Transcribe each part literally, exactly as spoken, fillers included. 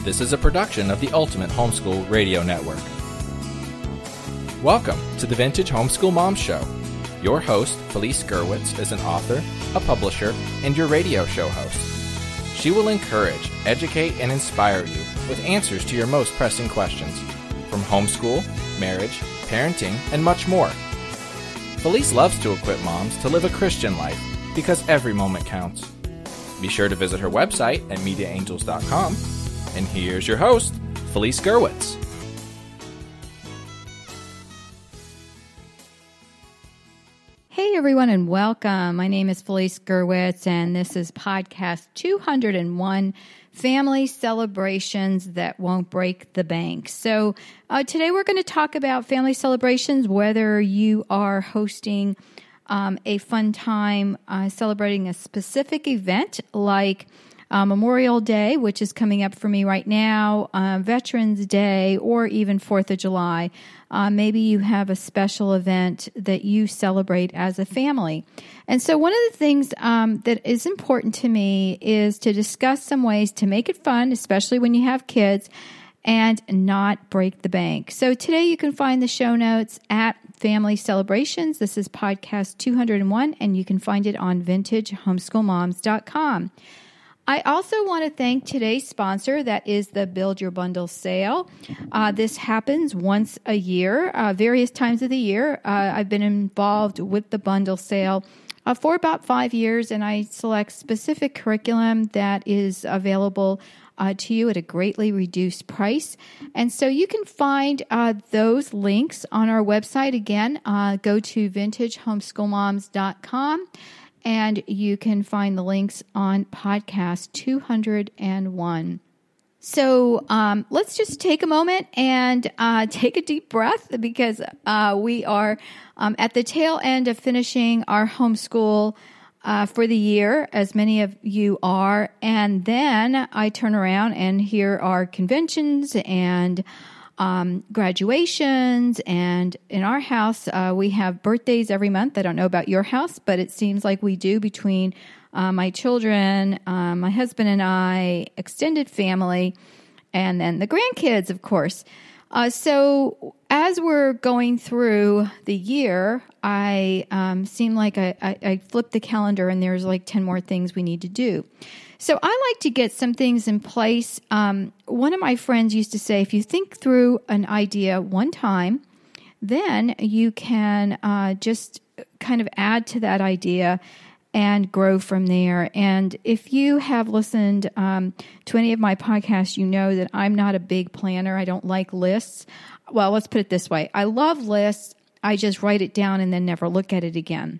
This is a production of the Ultimate Homeschool Radio Network. Welcome to the Vintage Homeschool Moms Show. Your host, Felice Gerwitz, is an author, a publisher, and your radio show host. She will encourage, educate, and inspire you with answers to your most pressing questions, from homeschool, marriage, parenting, and much more. Felice loves to equip moms to live a Christian life because every moment counts. Be sure to visit her website at media angels dot com. And here's your host, Felice Gerwitz. Hey everyone and welcome. My name is Felice Gerwitz and this is podcast two hundred one, Family Celebrations That Won't Break the Bank. So uh, today we're going to talk about family celebrations, whether you are hosting um, a fun time uh, celebrating a specific event like Uh, Memorial Day, which is coming up for me right now, uh, Veterans Day, or even fourth of July. Uh, maybe you have a special event that you celebrate as a family. And so one of the things um, that is important to me is to discuss some ways to make it fun, especially when you have kids, and not break the bank. So today you can find the show notes at Family Celebrations. This is podcast two hundred one, and you can find it on vintage homeschool moms dot com. I also want to thank today's sponsor, that is the Build Your Bundle sale. Uh, this happens once a year, uh, various times of the year. Uh, I've been involved with the bundle sale uh, for about five years, and I select specific curriculum that is available uh, to you at a greatly reduced price. And so you can find uh, those links on our website. Again, uh, go to vintage homeschool moms dot com. And you can find the links on podcast two hundred one. So um, let's just take a moment and uh, take a deep breath because uh, we are um, at the tail end of finishing our homeschool uh, for the year, as many of you are. And then I turn around and here are conventions and Um, graduations, and in our house, uh, we have birthdays every month. I don't know about your house, but it seems like we do between uh, my children, uh, my husband and I, extended family, and then the grandkids, of course. Uh, so as we're going through the year, I um, seem like I, I, I flip the calendar and there's like ten more things we need to do. So I like to get some things in place. Um, one of my friends used to say, if you think through an idea one time, then you can uh, just kind of add to that idea and grow from there. And if you have listened um, to any of my podcasts, you know that I'm not a big planner. I don't like lists. Well, let's put it this way. I love lists. I just write it down and then never look at it again.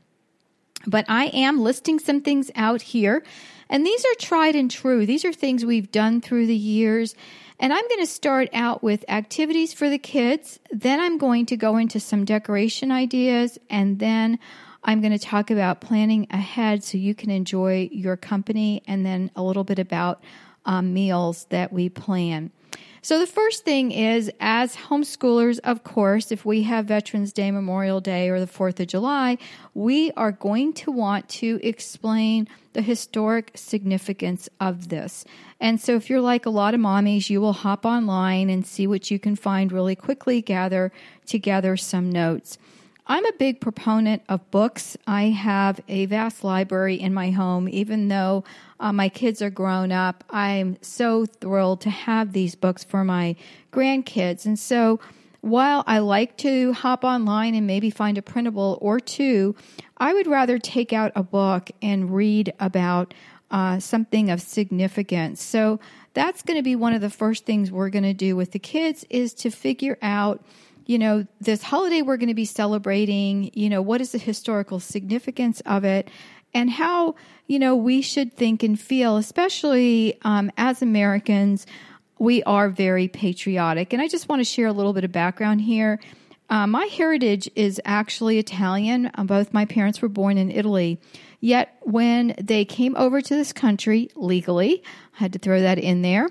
But I am listing some things out here. And these are tried and true. These are things we've done through the years. And I'm going to start out with activities for the kids. Then I'm going to go into some decoration ideas. And then I'm going to talk about planning ahead so you can enjoy your company. And then a little bit about um, meals that we plan. So the first thing is, as homeschoolers, of course, if we have Veterans Day, Memorial Day, or the fourth of July, we are going to want to explain the historic significance of this. And so if you're like a lot of mommies, you will hop online and see what you can find really quickly, gather together some notes. I'm a big proponent of books. I have a vast library in my home. Even though uh, my kids are grown up, I'm so thrilled to have these books for my grandkids. And so while I like to hop online and maybe find a printable or two, I would rather take out a book and read about uh, something of significance. So that's going to be one of the first things we're going to do with the kids, is to figure out, you know, this holiday we're going to be celebrating, you know, what is the historical significance of it, and how, you know, we should think and feel, especially um, as Americans. We are very patriotic. And I just want to share a little bit of background here. Uh, my heritage is actually Italian. Uh, both my parents were born in Italy. Yet when they came over to this country legally, I had to throw that in there,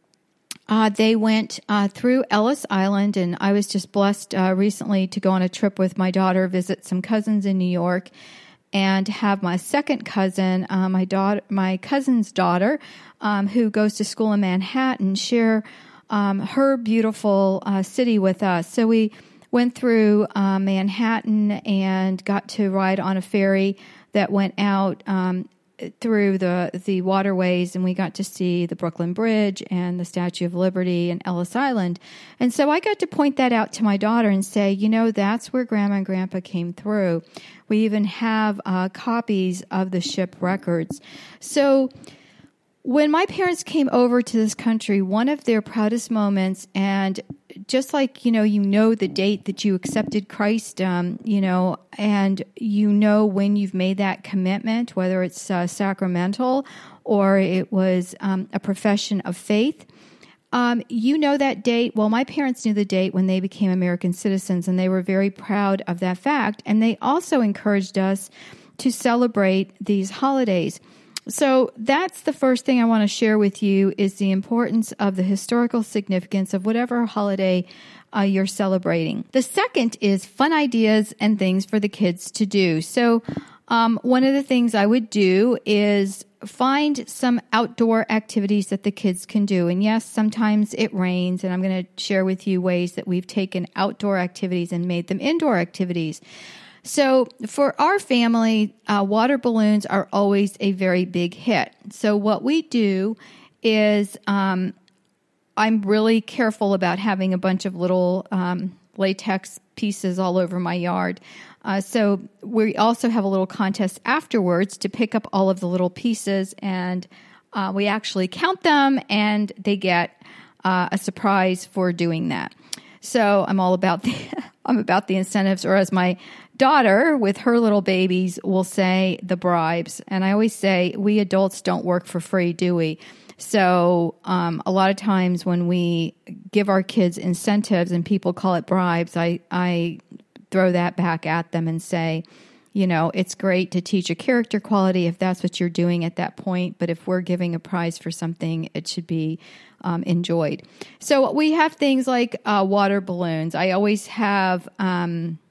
Uh, they went uh, through Ellis Island, and I was just blessed uh, recently to go on a trip with my daughter, visit some cousins in New York. and have my second cousin, uh, my daughter, my cousin's daughter, um, who goes to school in Manhattan, share um, her beautiful uh, city with us. So we went through uh, Manhattan and got to ride on a ferry that went out um, through the the waterways, and we got to see the Brooklyn Bridge and the Statue of Liberty and Ellis Island. And so I got to point that out to my daughter and say, you know, that's where Grandma and Grandpa came through. We even have uh, copies of the ship records. So when my parents came over to this country, one of their proudest moments, and just like, you know, you know the date that you accepted Christ, um, you know, and you know when you've made that commitment, whether it's uh, sacramental or it was um, a profession of faith, um, you know that date. Well, my parents knew the date when they became American citizens, and they were very proud of that fact. And they also encouraged us to celebrate these holidays. So that's the first thing I want to share with you, is the importance of the historical significance of whatever holiday uh, you're celebrating. The second is fun ideas and things for the kids to do. So um, one of the things I would do is find some outdoor activities that the kids can do. And yes, sometimes it rains, and I'm going to share with you ways that we've taken outdoor activities and made them indoor activities. So for our family, uh, water balloons are always a very big hit. So what we do is um, I'm really careful about having a bunch of little um, latex pieces all over my yard. Uh, so we also have a little contest afterwards to pick up all of the little pieces, and uh, we actually count them, and they get uh, a surprise for doing that. So I'm all about the I'm about the incentives, or as my daughter with her little babies will say, the bribes. And I always say, we adults don't work for free, do we? So um, a lot of times when we give our kids incentives and people call it bribes, I, I throw that back at them and say, you know, it's great to teach a character quality if that's what you're doing at that point. But if we're giving a prize for something, it should be um, enjoyed. So we have things like uh, water balloons. I always have um,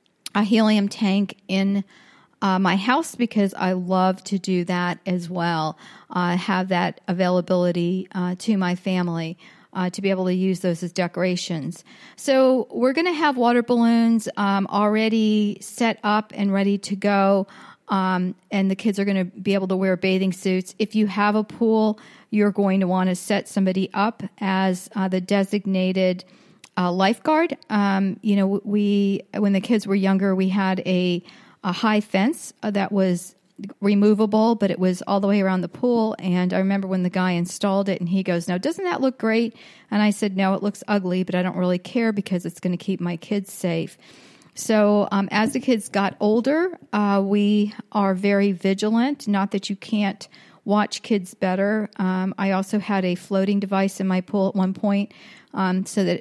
a helium tank in uh, my house because I love to do that as well. I uh, have that availability uh, to my family. Uh, to be able to use those as decorations. So we're going to have water balloons um, already set up and ready to go, um, and the kids are going to be able to wear bathing suits. If you have a pool, you're going to want to set somebody up as uh, the designated uh, lifeguard. Um, you know, we when the kids were younger, we had a, a high fence uh, that was removable, but it was all the way around the pool. And I remember when the guy installed it and he goes, now, doesn't that look great? And I said, no, it looks ugly, but I don't really care because it's going to keep my kids safe. So um, as the kids got older, uh, we are very vigilant. Not that you can't watch kids better. Um, I also had a floating device in my pool at one point um, so that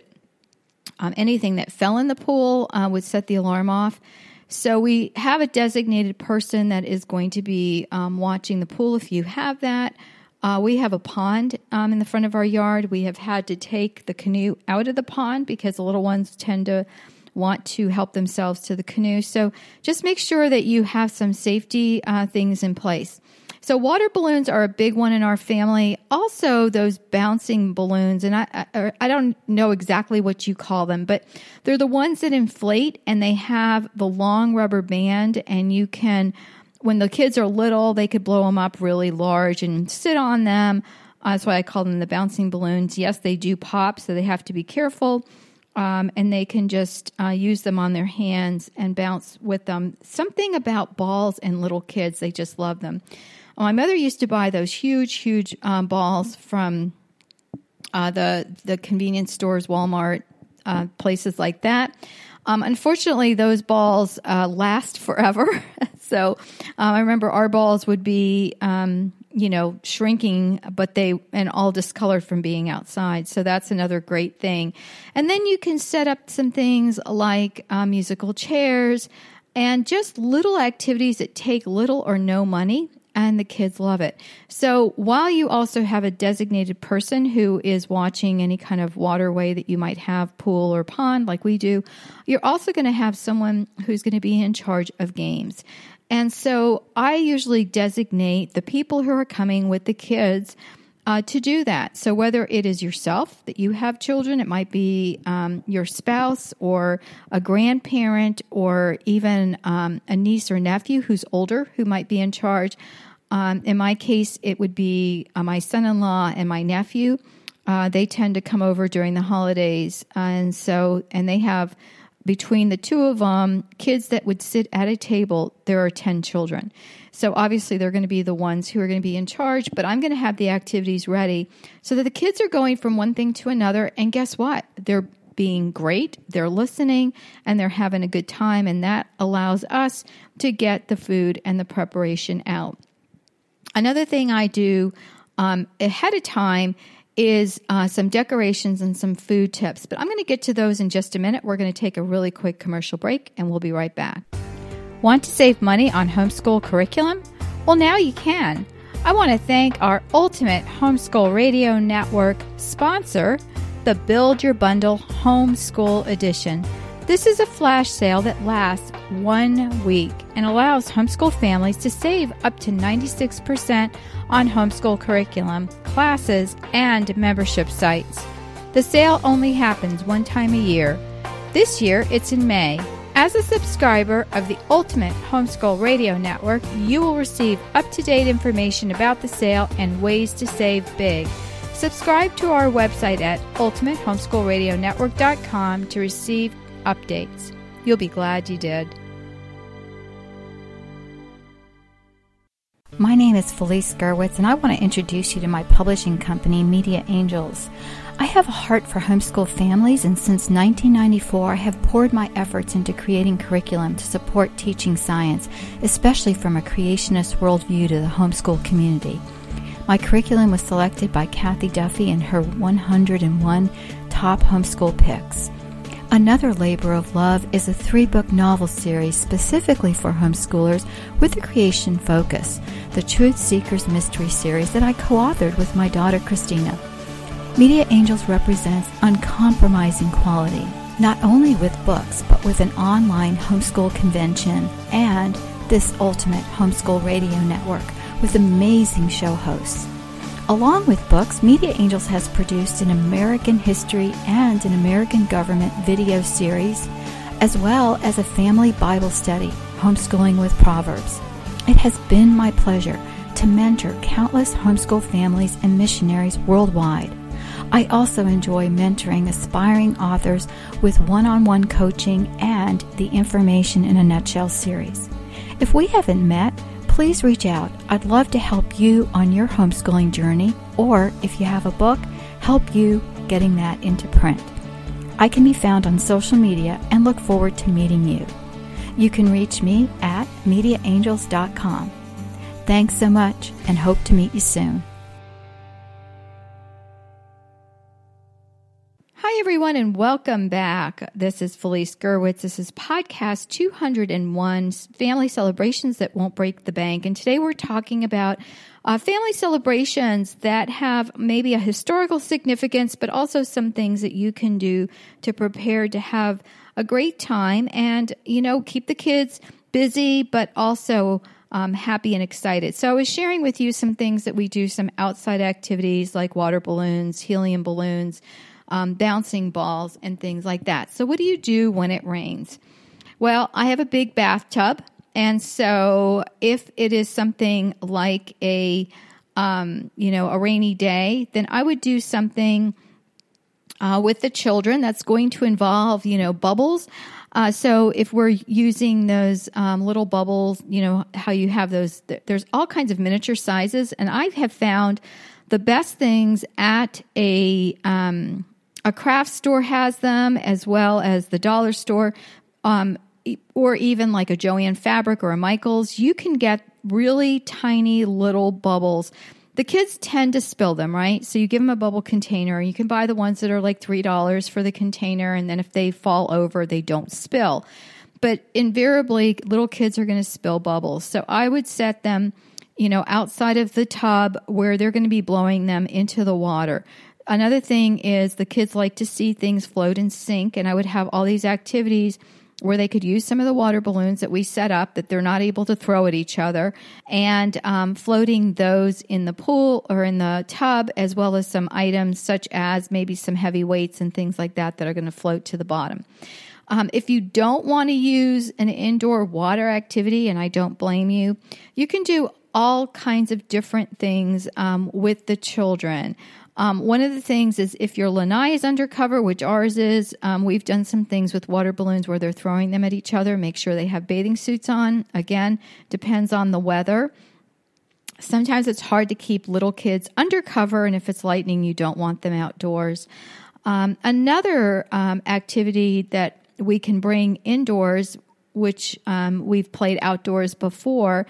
um, anything that fell in the pool uh, would set the alarm off. So we have a designated person that is going to be um, watching the pool if you have that. Uh, we have a pond um, in the front of our yard. We have had to take the canoe out of the pond because the little ones tend to want to help themselves to the canoe. So just make sure that you have some safety uh, things in place. So water balloons are a big one in our family. Also, those bouncing balloons, and I, I I don't know exactly what you call them, but they're the ones that inflate, and they have the long rubber band, and you can, when the kids are little, they could blow them up really large and sit on them. Uh, that's why I call them the bouncing balloons. Yes, they do pop, so they have to be careful, um, and they can just uh, use them on their hands and bounce with them. Something about balls and little kids, they just love them. My mother used to buy those huge, huge um, balls from uh, the the convenience stores, Walmart, uh, places like that. Um, unfortunately, those balls uh, last forever. so um, I remember our balls would be, um, you know, shrinking, but they and all discolored from being outside. So that's another great thing. And then you can set up some things like uh, musical chairs and just little activities that take little or no money. And the kids love it. So while you also have a designated person who is watching any kind of waterway that you might have, pool or pond like we do, you're also going to have someone who's going to be in charge of games. And so I usually designate the people who are coming with the kids uh, to do that. So whether it is yourself, that you have children, it might be um, your spouse or a grandparent or even um, a niece or nephew who's older who might be in charge. Um, in my case, it would be uh, my son-in-law and my nephew. Uh, they tend to come over during the holidays. Uh, and so, and they have, between the two of them, kids that would sit at a table, there are ten children. So obviously they're going to be the ones who are going to be in charge, but I'm going to have the activities ready so that the kids are going from one thing to another. And guess what? They're being great, they're listening, and they're having a good time. And that allows us to get the food and the preparation out. Another thing I do um, ahead of time is uh, some decorations and some food tips. But I'm going to get to those in just a minute. We're going to take a really quick commercial break, and we'll be right back. Want to save money on homeschool curriculum? Well, now you can. I want to thank our Ultimate Homeschool Radio Network sponsor, the Build Your Bundle Homeschool Edition. This is a flash sale that lasts one week and allows homeschool families to save up to ninety-six percent on homeschool curriculum, classes, and membership sites. The sale only happens one time a year. This year, it's in May. As a subscriber of the Ultimate Homeschool Radio Network, you will receive up-to-date information about the sale and ways to save big. Subscribe to our website at ultimate homeschool radio network dot com to receive updates. You'll be glad you did. My name is Felice Gerwitz, and I want to introduce you to my publishing company, Media Angels. I have a heart for homeschool families, and since nineteen ninety-four, I have poured my efforts into creating curriculum to support teaching science, especially from a creationist worldview to the homeschool community. My curriculum was selected by Kathy Duffy in her one hundred one top homeschool picks. Another labor of love is a three-book novel series specifically for homeschoolers with a creation focus, the Truth Seekers Mystery Series that I co-authored with my daughter Christina. Media Angels represents uncompromising quality, not only with books, but with an online homeschool convention and this Ultimate Homeschool Radio Network with amazing show hosts. Along with books, Media Angels has produced an American history and an American government video series, as well as a family Bible study, Homeschooling with Proverbs. It has been my pleasure to mentor countless homeschool families and missionaries worldwide. I also enjoy mentoring aspiring authors with one-on-one coaching and the Information in a Nutshell series. If we haven't met, please reach out. I'd love to help you on your homeschooling journey, or if you have a book, help you getting that into print. I can be found on social media and look forward to meeting you. You can reach me at media angels dot com. Thanks so much, and hope to meet you soon. Hi, everyone, and welcome back. This is Felice Gerwitz. This is podcast two hundred one, Family Celebrations That Won't Break the Bank. And today we're talking about uh, family celebrations that have maybe a historical significance, but also some things that you can do to prepare to have a great time and, you know, keep the kids busy, but also um, happy and excited. So I was sharing with you some things that we do, some outside activities like water balloons, helium balloons, Um, bouncing balls, and things like that. So what do you do when it rains? Well, I have a big bathtub, and so if it is something like a, um, you know, a rainy day, then I would do something uh, with the children that's going to involve, you know, bubbles. Uh, so if we're using those um, little bubbles, you know, how you have those, there's all kinds of miniature sizes, and I have found the best things at a um, a craft store has them, as well as the dollar store, um, or even like a Joann Fabric or a Michaels. You can get really tiny little bubbles. The kids tend to spill them, right? So you give them a bubble container. You can buy the ones that are like three dollars for the container, and then if they fall over, they don't spill. But invariably, little kids are going to spill bubbles. So I would set them, you know, outside of the tub where they're going to be blowing them into the water. Another thing is the kids like to see things float and sink, and I would have all these activities where they could use some of the water balloons that we set up that they're not able to throw at each other, and um, floating those in the pool or in the tub, as well as some items such as maybe some heavy weights and things like that that are going to float to the bottom. Um, if you don't want to use an indoor water activity, and I don't blame you, you can do all kinds of different things um, with the children. Um, one of the things is if your lanai is undercover, which ours is, um, we've done some things with water balloons where they're throwing them at each other. Make sure they have bathing suits on. Again, depends on the weather. Sometimes it's hard to keep little kids undercover, and if it's lightning, you don't want them outdoors. Um, another um, activity that we can bring indoors, which um, we've played outdoors before,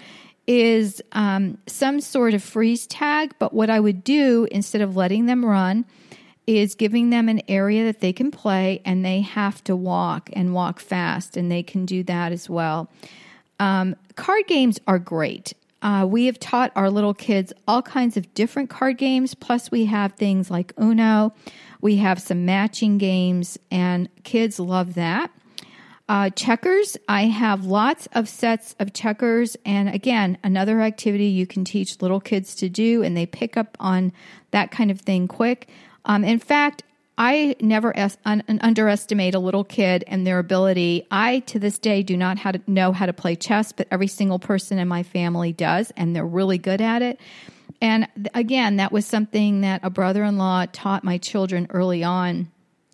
is um, some sort of freeze tag. But what I would do instead of letting them run is giving them an area that they can play, and they have to walk and walk fast, and they can do that as well. Um, card games are great. Uh, we have taught our little kids all kinds of different card games, plus we have things like Uno. We have some matching games, and kids love that. Uh, checkers, I have lots of sets of checkers, and again, another activity you can teach little kids to do, and they pick up on that kind of thing quick. Um, in fact, I never es- un- underestimate a little kid and their ability. I, to this day, do not how to know how to play chess, but every single person in my family does, and they're really good at it. And th- again, that was something that a brother-in-law taught my children early on,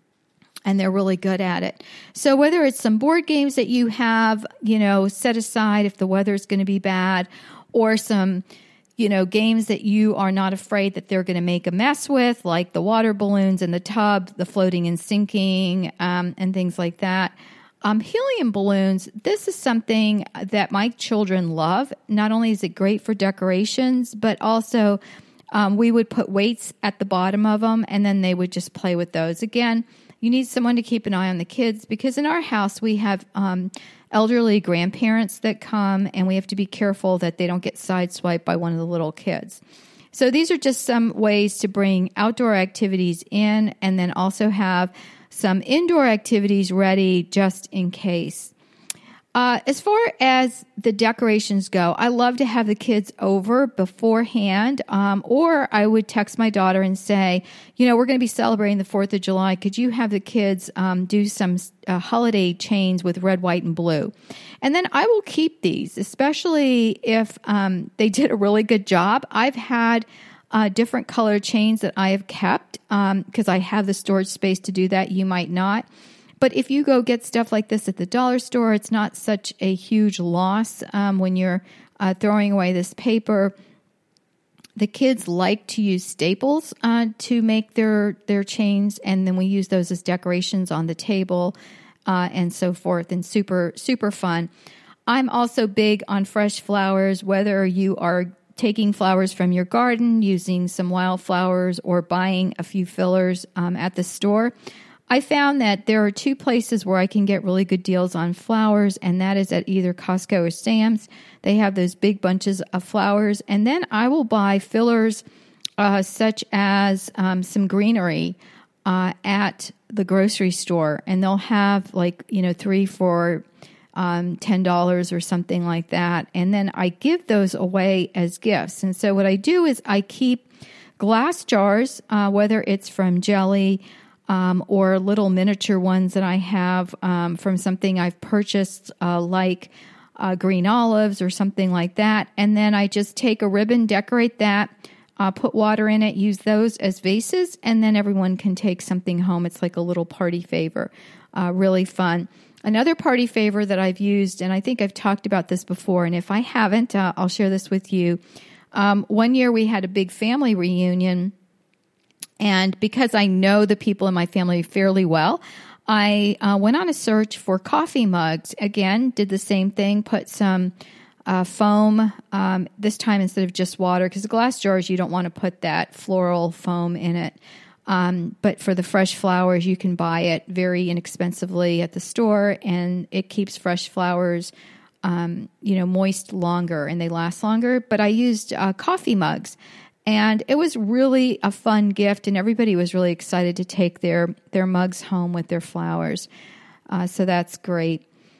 and they're really good at it. So whether it's some board games that you have, you know, set aside if the weather's going to be bad, or some, you know, games that you are not afraid that they're going to make a mess with, like the water balloons in the tub, the floating and sinking, um, and things like that. Um, helium balloons, this is something that my children love. Not only is it great for decorations, but also um, we would put weights at the bottom of them, and then they would just play with those. Again, you need someone to keep an eye on the kids, because in our house we have um, elderly grandparents that come, and we have to be careful that they don't get sideswiped by one of the little kids. So these are just some ways to bring outdoor activities in, and then also have some indoor activities ready just in case. Uh, as far as the decorations go, I love to have the kids over beforehand, um, or I would text my daughter and say, you know, we're going to be celebrating the fourth of July. Could you have the kids um, do some uh, holiday chains with red, white, and blue? And then I will keep these, especially if um, they did a really good job. I've had uh, different color chains that I have kept because um, I have the storage space to do that. You might not. But if you go get stuff like this at the dollar store, it's not such a huge loss um, when you're uh, throwing away this paper. The kids like to use staples uh, to make their, their chains, and then we use those as decorations on the table uh, and so forth, and super, super fun. I'm also big on fresh flowers, whether you are taking flowers from your garden, using some wildflowers, or buying a few fillers um, at the store. I found that there are two places where I can get really good deals on flowers, and that is at either Costco or Sam's. They have those big bunches of flowers, and then I will buy fillers uh, such as um, some greenery uh, at the grocery store, and they'll have like, you know, three for um, ten dollars or something like that, and then I give those away as gifts. And so what I do is I keep glass jars, uh, whether it's from jelly, Um, or little miniature ones that I have um, from something I've purchased, uh, like uh, green olives or something like that. And then I just take a ribbon, decorate that, uh, put water in it, use those as vases, and then everyone can take something home. It's like a little party favor. Uh, really fun. Another party favor that I've used, and I think I've talked about this before, and if I haven't, uh, I'll share this with you. Um, one year we had a big family reunion, and because I know the people in my family fairly well, I uh, went on a search for coffee mugs. Again, did the same thing, put some uh, foam, um, this time instead of just water, because the glass jars, you don't want to put that floral foam in it. Um, but for the fresh flowers, you can buy it very inexpensively at the store, and it keeps fresh flowers um, you know, moist longer, and they last longer. But I used uh, coffee mugs. And it was really a fun gift, and everybody was really excited to take their, their mugs home with their flowers. Uh, so that's great.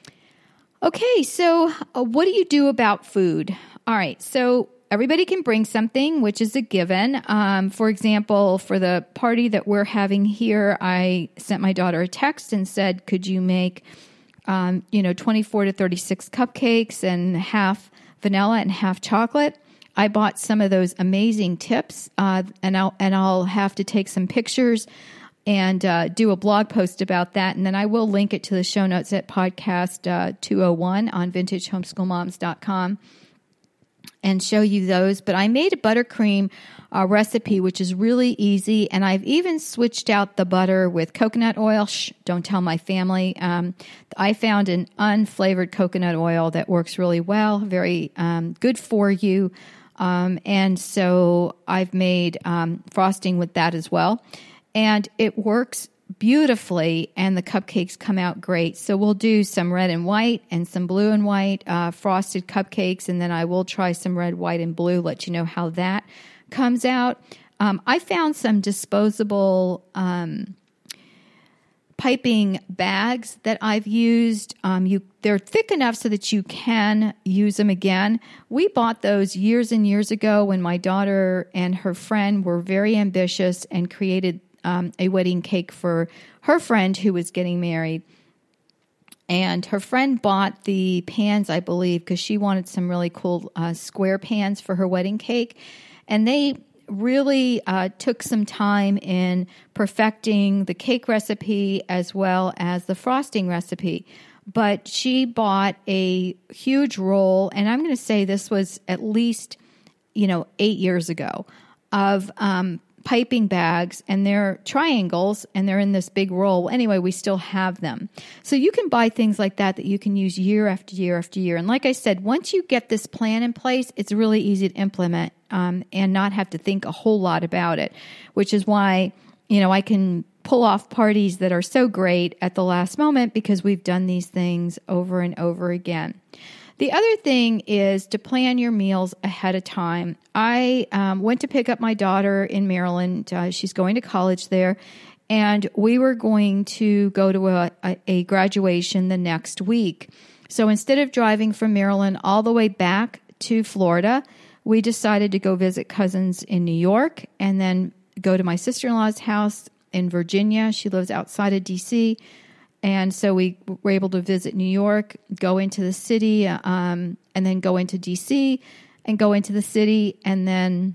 Okay, so uh, what do you do about food? All right, so everybody can bring something, which is a given. Um, for example, for the party that we're having here, I sent my daughter a text and said, could you make, um, you know, twenty-four to thirty-six cupcakes and half vanilla and half chocolate? I bought some of those amazing tips, uh, and I'll and I'll have to take some pictures and uh, do a blog post about that. And then I will link it to the show notes at podcast uh, two oh one on vintage homeschool moms dot com and show you those. But I made a buttercream uh, recipe, which is really easy. And I've even switched out the butter with coconut oil. Shh, don't tell my family. Um, I found an unflavored coconut oil that works really well, very um, good for you. Um, and so I've made um, frosting with that as well. And it works beautifully, and the cupcakes come out great. So we'll do some red and white and some blue and white uh, frosted cupcakes, and then I will try some red, white, and blue, let you know how that comes out. Um, I found some disposable um, piping bags that I've used. Um, you, they're thick enough so that you can use them again. We bought those years and years ago when my daughter and her friend were very ambitious and created Um, a wedding cake for her friend who was getting married. And her friend bought the pans, I believe, because she wanted some really cool uh, square pans for her wedding cake. And they really uh, took some time in perfecting the cake recipe as well as the frosting recipe. But she bought a huge roll, and I'm going to say this was at least, you know, eight years ago, of um piping bags, and they're triangles, and they're in this big roll. Anyway, we still have them. So you can buy things like that that you can use year after year after year. And like I said, once you get this plan in place, it's really easy to implement um, and not have to think a whole lot about it, which is why, you know, I can pull off parties that are so great at the last moment because we've done these things over and over again. The other thing is to plan your meals ahead of time. I um, went to pick up my daughter in Maryland. Uh, she's going to college there, and we were going to go to a, a, a graduation the next week. So instead of driving from Maryland all the way back to Florida, we decided to go visit cousins in New York and then go to my sister-in-law's house in Virginia. She lives outside of D C, and so we were able to visit New York, go into the city, um, and then go into D C, and go into the city, and then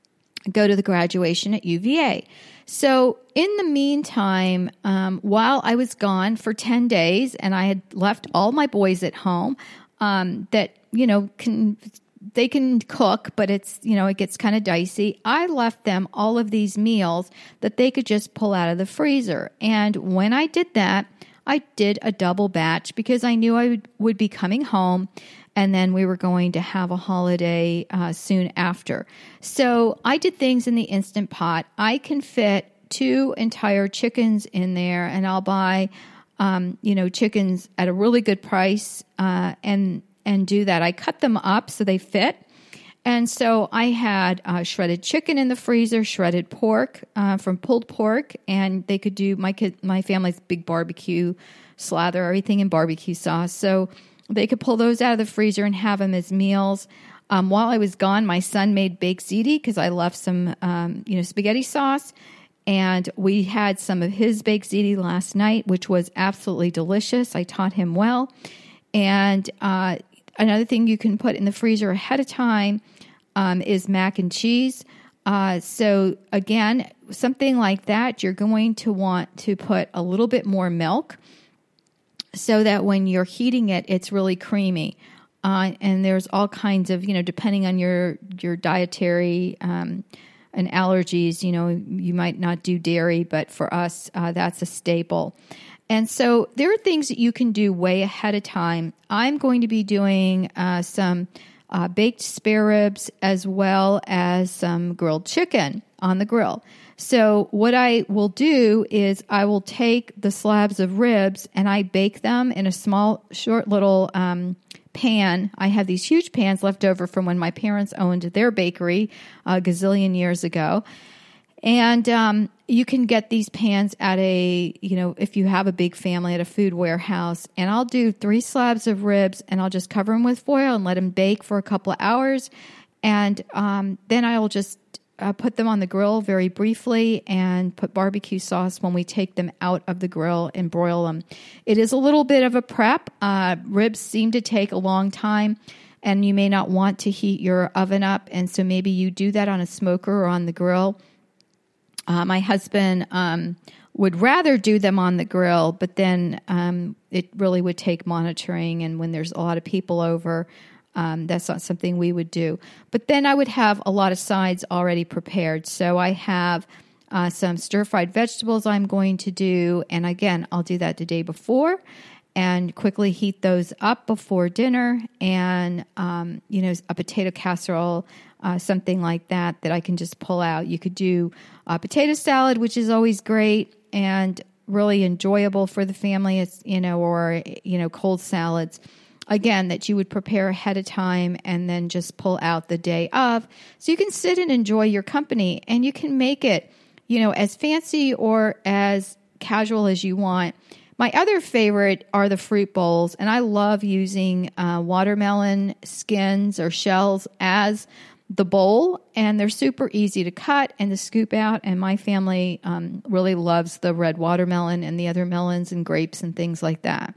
go to the graduation at U V A. So in the meantime, um, while I was gone for ten days, and I had left all my boys at home, um, that, you know, can they can cook, but it's, you know, it gets kind of dicey. I left them all of these meals that they could just pull out of the freezer. And when I did that, I did a double batch because I knew I would, would be coming home, and then we were going to have a holiday uh, soon after. So I did things in the Instant Pot. I can fit two entire chickens in there, and I'll buy, um, you know, chickens at a really good price uh, and and do that. I cut them up so they fit. And so I had uh, shredded chicken in the freezer, shredded pork uh, from pulled pork, and they could do, my kid, my family's big barbecue, slather everything in barbecue sauce. So they could pull those out of the freezer and have them as meals. Um, while I was gone, my son made baked ziti because I left some, um, you know, spaghetti sauce, and we had some of his baked ziti last night, which was absolutely delicious. I taught him well. And uh, another thing you can put in the freezer ahead of time um, is mac and cheese. Uh, so again, something like that, you're going to want to put a little bit more milk so that when you're heating it, it's really creamy. Uh, and there's all kinds of, you know, depending on your, your dietary um, and allergies, you know, you might not do dairy, but for us, uh, that's a staple. And so there are things that you can do way ahead of time. I'm going to be doing uh, some uh, baked spare ribs as well as some grilled chicken on the grill. So what I will do is I will take the slabs of ribs and I bake them in a small, short little um, pan. I have these huge pans left over from when my parents owned their bakery a gazillion years ago. And um, you can get these pans at a, you know, if you have a big family, at a Food Warehouse. And I'll do three slabs of ribs, and I'll just cover them with foil and let them bake for a couple of hours. And um, then I'll just uh, put them on the grill very briefly and put barbecue sauce when we take them out of the grill and broil them. It is a little bit of a prep. Uh, ribs seem to take a long time, and you may not want to heat your oven up. And so maybe you do that on a smoker or on the grill. Uh, my husband um, would rather do them on the grill, but then um, it really would take monitoring. And when there's a lot of people over, um, that's not something we would do. But then I would have a lot of sides already prepared. So I have uh, some stir-fried vegetables I'm going to do. And again, I'll do that the day before and quickly heat those up before dinner. And, um, you know, a potato casserole, Uh, something like that, that I can just pull out. You could do a potato salad, which is always great and really enjoyable for the family. It's, you know, or, you know, cold salads, again, that you would prepare ahead of time and then just pull out the day of. So you can sit and enjoy your company, and you can make it, you know, as fancy or as casual as you want. My other favorite are the fruit bowls, and I love using uh, watermelon skins or shells as the bowl, and they're super easy to cut and to scoop out, and my family um, really loves the red watermelon and the other melons and grapes and things like that.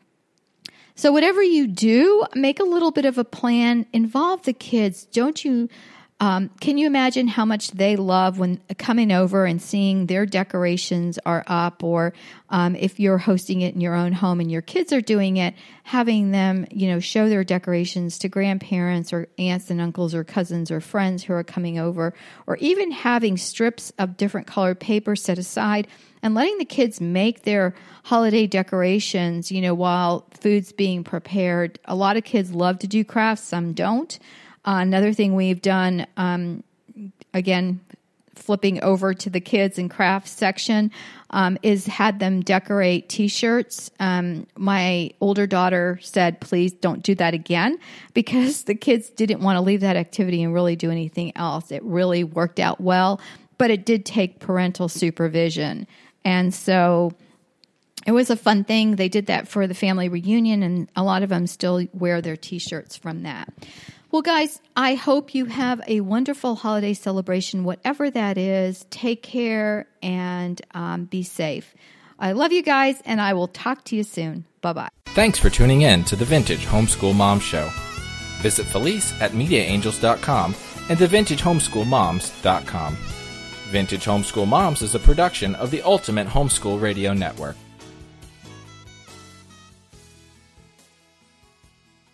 So whatever you do, make a little bit of a plan. Involve the kids. Don't you? Um, can you imagine how much they love when coming over and seeing their decorations are up, or um, if you're hosting it in your own home and your kids are doing it, having them, you know, show their decorations to grandparents or aunts and uncles or cousins or friends who are coming over, or even having strips of different colored paper set aside and letting the kids make their holiday decorations, you know, while food's being prepared. A lot of kids love to do crafts, some don't. Uh, another thing we've done, um, again, flipping over to the kids and crafts section, um, is had them decorate T-shirts. Um, my older daughter said, please don't do that again, because the kids didn't want to leave that activity and really do anything else. It really worked out well, but it did take parental supervision. And so it was a fun thing. They did that for the family reunion, and a lot of them still wear their T-shirts from that. Well, guys, I hope you have a wonderful holiday celebration, whatever that is. Take care and um, be safe. I love you guys, and I will talk to you soon. Bye-bye. Thanks for tuning in to the Vintage Homeschool Mom Show. Visit Felice at media angels dot com and the vintage homeschool moms dot com. Vintage Homeschool Moms is a production of the Ultimate Homeschool Radio Network.